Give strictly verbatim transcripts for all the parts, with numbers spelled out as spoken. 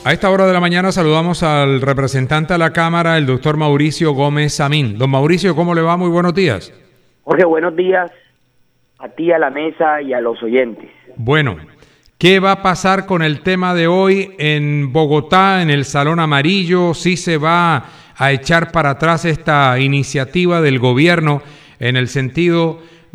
A esta hora de la mañana saludamos al representante de la Cámara, el doctor Mauricio Gómez Samín. Don Mauricio, ¿cómo le va? Muy buenos días. Jorge, buenos días a ti, a la mesa y a los oyentes. Bueno, ¿qué va a pasar con el tema de hoy en Bogotá, en el Salón Amarillo? ¿Sí se va a echar para atrás esta iniciativa del gobierno en el sentido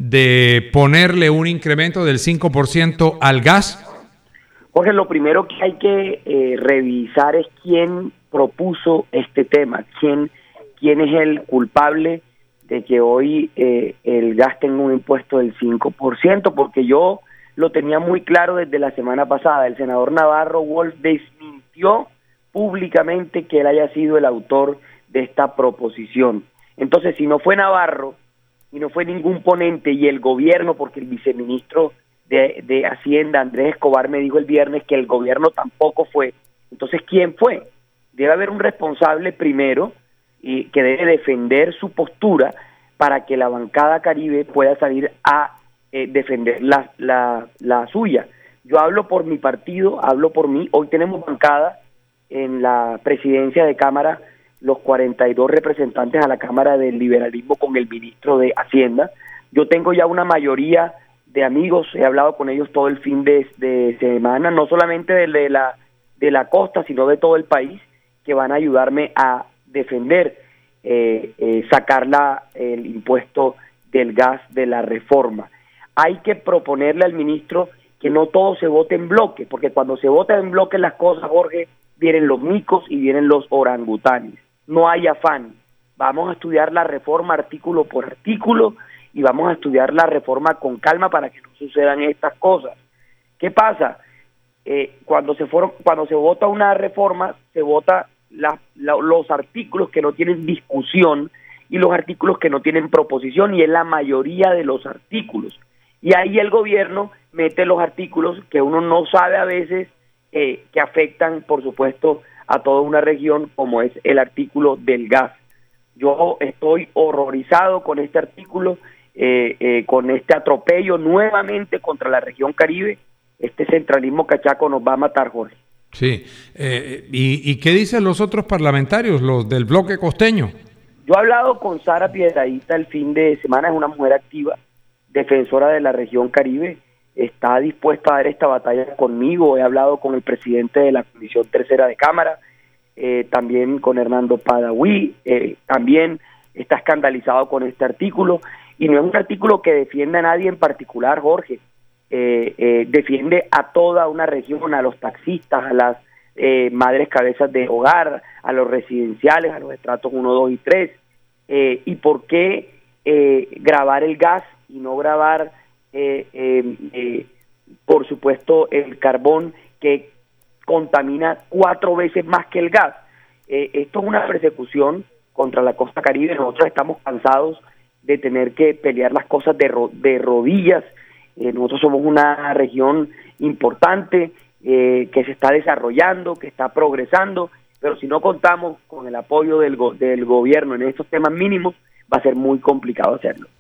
de ponerle un incremento del cinco por ciento al gas? Jorge, lo primero que hay que eh, revisar es quién propuso este tema, quién, quién es el culpable de que hoy eh, el gas tenga un impuesto del cinco por ciento, porque yo lo tenía muy claro desde la semana pasada. El senador Navarro Wolf desmintió públicamente que él haya sido el autor de esta proposición. Entonces, si no fue Navarro y no fue ningún ponente y el gobierno, porque el viceministro De, de Hacienda, Andrés Escobar, me dijo el viernes que el gobierno tampoco fue. Entonces, ¿quién fue? Debe haber un responsable primero y que debe defender su postura para que la bancada Caribe pueda salir a eh, defender la, la, la suya. Yo hablo por mi partido, hablo por mí. Hoy tenemos bancada en la presidencia de Cámara, los cuarenta y dos representantes a la Cámara del Liberalismo con el ministro de Hacienda. Yo tengo ya una mayoría de amigos, he hablado con ellos todo el fin de, de semana, no solamente de, de la de la costa, sino de todo el país, que van a ayudarme a defender, eh, eh, sacar la, el impuesto del gas de la reforma. Hay que proponerle al ministro que no todo se vote en bloque, porque cuando se vota en bloque las cosas, Jorge, vienen los micos y vienen los orangutanes. No hay afán. Vamos a estudiar la reforma artículo por artículo, y vamos a estudiar la reforma con calma para que no sucedan estas cosas. ¿Qué pasa? Eh, cuando se fueron, cuando se vota una reforma, se vota la, la, los artículos que no tienen discusión y los artículos que no tienen proposición, y es la mayoría de los artículos. Y ahí el gobierno mete los artículos que uno no sabe a veces eh, que afectan, por supuesto, a toda una región, como es el artículo del gas. Yo estoy horrorizado con este artículo. Eh, eh, con este atropello nuevamente contra la región Caribe. Este centralismo cachaco nos va a matar, Jorge. Sí, eh, ¿y, ¿y qué dicen los otros parlamentarios, los del bloque costeño? Yo he hablado con Sara Piedradita el fin de semana, es una mujer activa, defensora de la región Caribe, está dispuesta a dar esta batalla conmigo. He hablado con el presidente de la Comisión Tercera de Cámara, eh, también con Hernando Padaví, eh, también está escandalizado con este artículo. Y no es un artículo que defienda a nadie en particular, Jorge. Eh, eh, defiende a toda una región, a los taxistas, a las eh, madres cabezas de hogar, a los residenciales, a los estratos uno, dos y tres. Eh, ¿Y por qué eh, grabar el gas y no grabar, eh, eh, eh, por supuesto, el carbón que contamina cuatro veces más que el gas? Eh, esto es una persecución contra la costa Caribe. Nosotros estamos cansados de tener que pelear las cosas de, ro de rodillas. Eh, nosotros somos una región importante eh, que se está desarrollando, que está progresando, pero si no contamos con el apoyo del, go del gobierno en estos temas mínimos, va a ser muy complicado hacerlo.